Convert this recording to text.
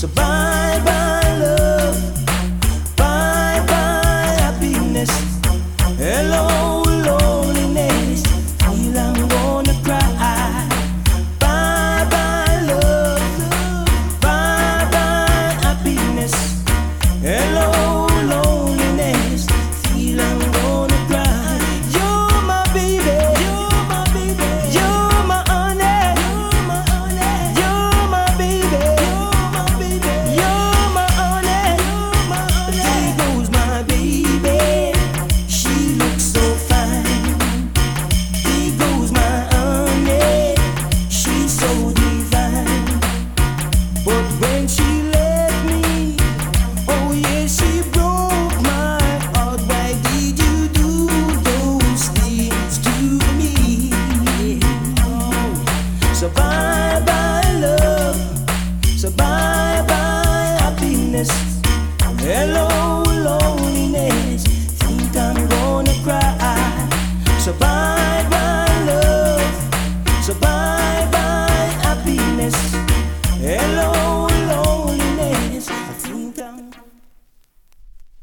So bye bye love, bye bye happiness. Hello loneliness, feel I'm gonna cry. Bye bye love, bye bye happiness. Hello loneliness, feel I'm gonna cry. You're my baby, you're my baby, you're my honey, you're my honey, you're my baby, you're my baby, you're my honey, you're my honey. There goes my baby, she looks so fine. There goes my honey, she's so divine. But when she left me, oh yeah, she broke my heart. Why did you do those things to me? Oh. So bye bye love, so bye bye happiness. Hello